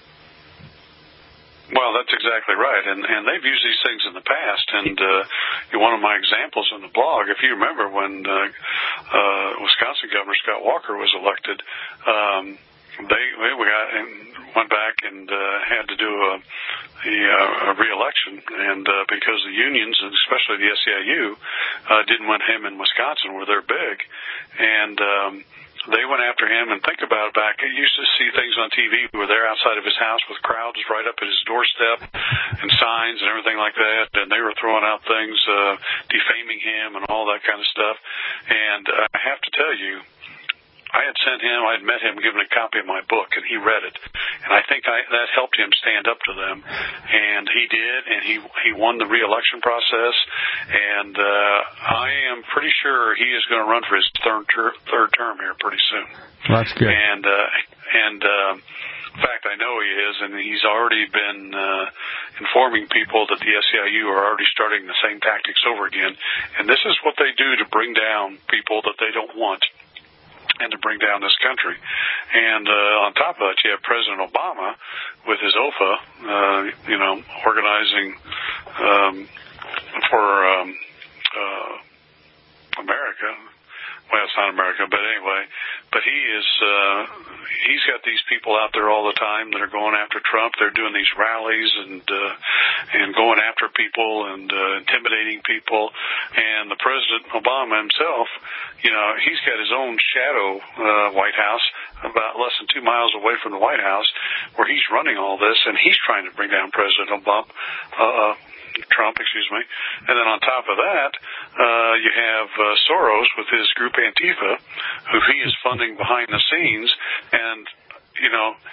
Speaker 16: Well, that's exactly right, and and they've used these things in the past. And uh, one of my examples in the blog, if you remember, when uh, uh, Wisconsin Governor Scott Walker was elected, um, they we got and went back and uh, had to do a, a, a re-election, and uh, because the unions, and especially the S E I U, uh, didn't want him in Wisconsin, where they're big, and um, they went after him. And think about it, back, you used to see things on T V where they're outside of his house with crowds right up at his doorstep and signs and everything like that, and they were throwing out things, uh, defaming him and all that kind of stuff. And uh, I have to tell you, I had sent him, I had met him, given a copy of my book, and he read it. And I think I, that helped him stand up to them. And he did, and he he won the re-election process. And uh, I am pretty sure he is going to run for his third, ter- third term here pretty soon.
Speaker 8: That's good.
Speaker 16: And, uh, and uh, in fact, I know he is, and he's already been uh, informing people that the S E I U are already starting the same tactics over again. And this is what they do to bring down people that they don't want, and to bring down this country. And uh, on top of that, you have President Obama with his O F A, uh, you know, organizing um, for um, uh, America. Well, it's not America, but anyway. But he is, uh, he's got these people out there all the time that are going after Trump. They're doing these rallies and, uh, and going after people and, uh, intimidating people. And the President Obama himself, you know, he's got his own shadow, uh, White House about less than two miles away from the White House, where he's running all this, and he's trying to bring down President Obama, uh, Trump, excuse me. And then on top of that, uh, you have uh, Soros with his group Antifa, who he is funding behind the scenes. And, you know,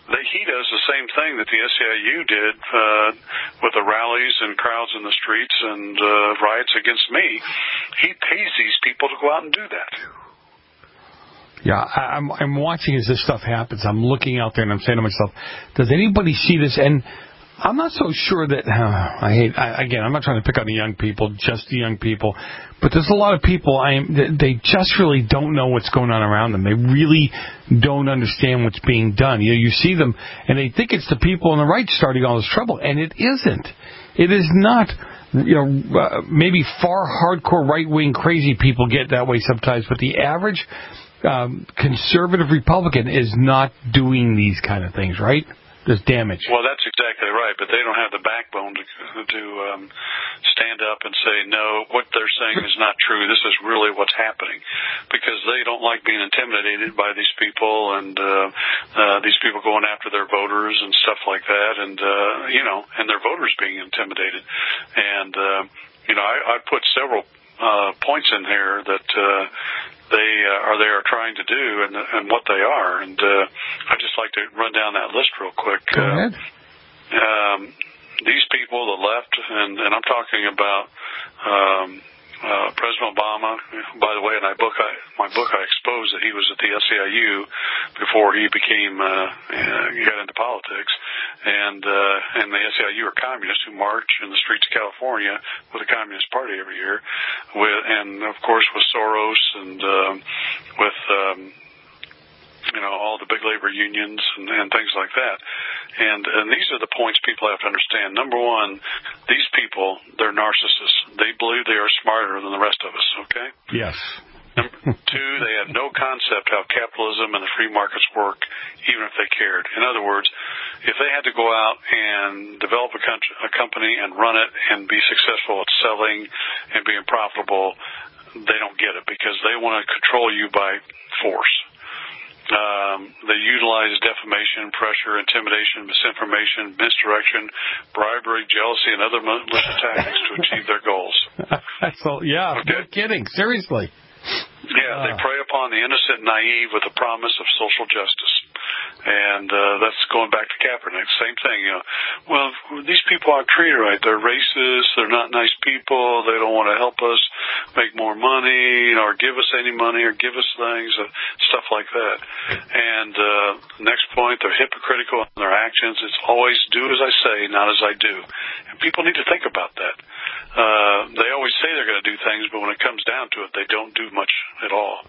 Speaker 16: they, he does the same thing that the S E I U did uh, with the rallies and crowds in the streets and uh, riots against me. He pays these people to go out and do that.
Speaker 8: Yeah, I, I'm I'm watching as this stuff happens. I'm looking out there and I'm saying to myself, does anybody see this? And I'm not so sure that, uh, I hate, I, again, I'm not trying to pick on the young people, just the young people, but there's a lot of people, I am, they just really don't know what's going on around them. They really don't understand what's being done. You know, you see them, and they think it's the people on the right starting all this trouble, and it isn't. It is not. You know, uh, maybe far hardcore right-wing crazy people get that way sometimes, but the average um, conservative Republican is not doing these kind of things, right? There's damage.
Speaker 16: Well, that's exactly right, but they don't have the backbone to to um, stand up and say, no, what they're saying is not true. This is really what's happening, because they don't like being intimidated by these people and uh, uh, these people going after their voters and stuff like that, and uh, you know, and their voters being intimidated. And uh, you know, I, I put several uh, points in here that. Uh, they uh, are they are trying to do and, and what they are. And uh, I'd just like to run down that list real quick.
Speaker 8: Go
Speaker 16: uh,
Speaker 8: ahead.
Speaker 16: Um, these people, the left, and, and I'm talking about um, uh, President Obama. By the way, in my book, I, my book, I exposed that he was at the S E I U before he became uh, uh, got into politics. And uh, and the S E I U are communists who march in the streets of California with the Communist Party every year, with and of course with Soros and um, with um, you know all the big labor unions and, and things like that. And and these are the points people have to understand. Number one, these people, they're narcissists. They believe they are smarter than the rest of us. Okay.
Speaker 8: Yes.
Speaker 16: Number two, they have no concept how capitalism and the free markets work, even if they cared. In other words, if they had to go out and develop a, country, a company and run it and be successful at selling and being profitable, they don't get it because they want to control you by force. Um, they utilize defamation, pressure, intimidation, misinformation, misdirection, bribery, jealousy, and other malicious tactics to achieve their goals.
Speaker 8: So, yeah, okay. No kidding. Seriously.
Speaker 16: Yeah, they prey upon the innocent and naive with the promise of social justice. And uh, that's going back to Kaepernick. Same thing, you know. Well, these people aren't treated right. They're racist. They're not nice people. They don't want to help us make more money, you know, or give us any money or give us things, uh, stuff like that. And uh, next point, they're hypocritical in their actions. It's always do as I say, not as I do. And people need to think about that. Uh, they always say they're going to do things, but when it comes down to it, they don't do much at all.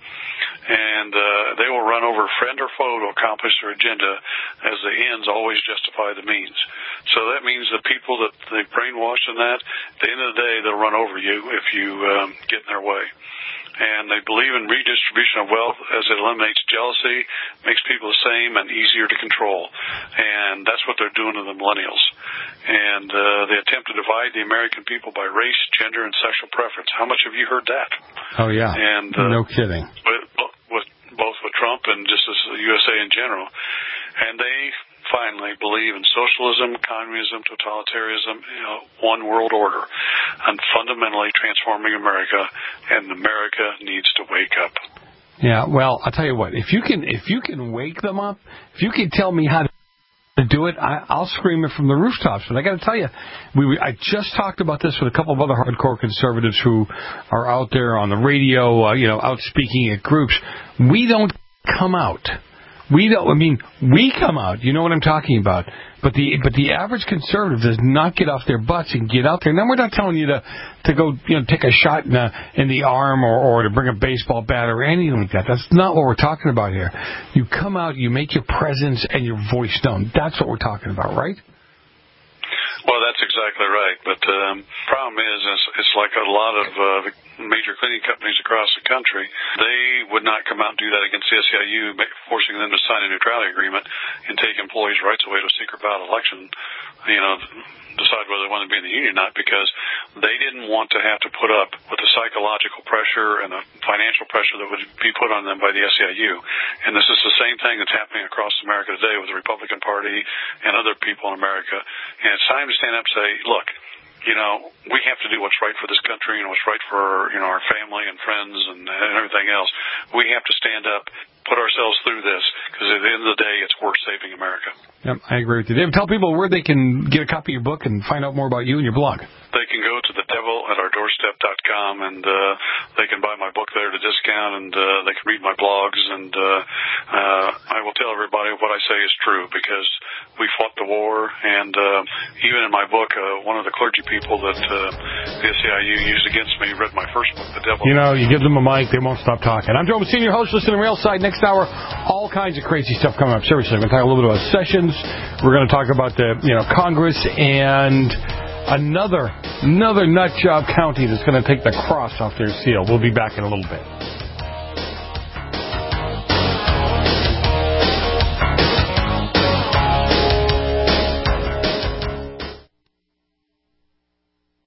Speaker 16: And uh, they will run over friend or foe to accomplish their agenda, as the ends always justify the means. So that means the people that they brainwash in that, at the end of the day, they'll run over you if you um, get in their way. And they believe in redistribution of wealth as it eliminates jealousy, makes people the same and easier to control. And that's what they're doing to the millennials. And uh, they attempt to divide the American people by race, gender, and sexual preference. How much have you heard that?
Speaker 8: Oh, yeah.
Speaker 16: And uh,
Speaker 8: no kidding.
Speaker 16: With, with, both with Trump and just as the U S A in general. And they finally believe in socialism, communism, totalitarianism, you know, one world order, and fundamentally transforming America, and America needs to wake up.
Speaker 8: Yeah, well, I'll tell you what, if you can if you can wake them up, if you can tell me how to do it, I, I'll scream it from the rooftops. But I got to tell you, we, we I just talked about this with a couple of other hardcore conservatives who are out there on the radio, uh, you know, out speaking at groups. We don't come out. We don't. I mean, we come out. You know what I'm talking about. But the but the average conservative does not get off their butts and get out there. Now, we're not telling you to to go, you know, take a shot in the in the arm or or to bring a baseball bat or anything like that. That's not what we're talking about here. You come out, you make your presence and your voice known. That's what we're talking about, right?
Speaker 16: Well, that's exactly right. But um, problem is, is, it's like a lot of uh, the major cleaning companies across the country. They would not come out and do that against the S E I U, forcing them to sign a neutrality agreement and take employees' rights away to a secret ballot election. You know, decide whether they want to be in the union or not, because they didn't want to have to put up with the psychological pressure and the financial pressure that would be put on them by the S E I U. And this is the same thing that's happening across America today with the Republican Party and other people in America. And it's time to stand up and say, look, you know, we have to do what's right for this country and what's right for, you know, our family and friends and, and everything else. We have to stand up, put ourselves through this, because at the end of the day, it's worth saving America.
Speaker 8: Yep, I agree with you. Dave, tell people where they can get a copy of your book and find out more about you and your blog.
Speaker 16: They can go to the devil at our doorstep dot com, and uh, they can buy my book there at a discount, and uh, they can read my blogs, and uh, uh, I will tell everybody what I say is true, because we fought the war, and uh, even in my book, uh, one of the clergy people that uh, the S E I U used against me read my first book, The Devil.
Speaker 8: You know, you give them a mic, they won't stop talking. I'm Joe Messina, your host. Listen to Railside. Next hour, all kinds of crazy stuff coming up. Seriously, we're going to talk a little bit about Sessions. We're going to talk about the, you know, Congress and another, another nut job county that's going to take the cross off their seal. We'll be back in a little bit.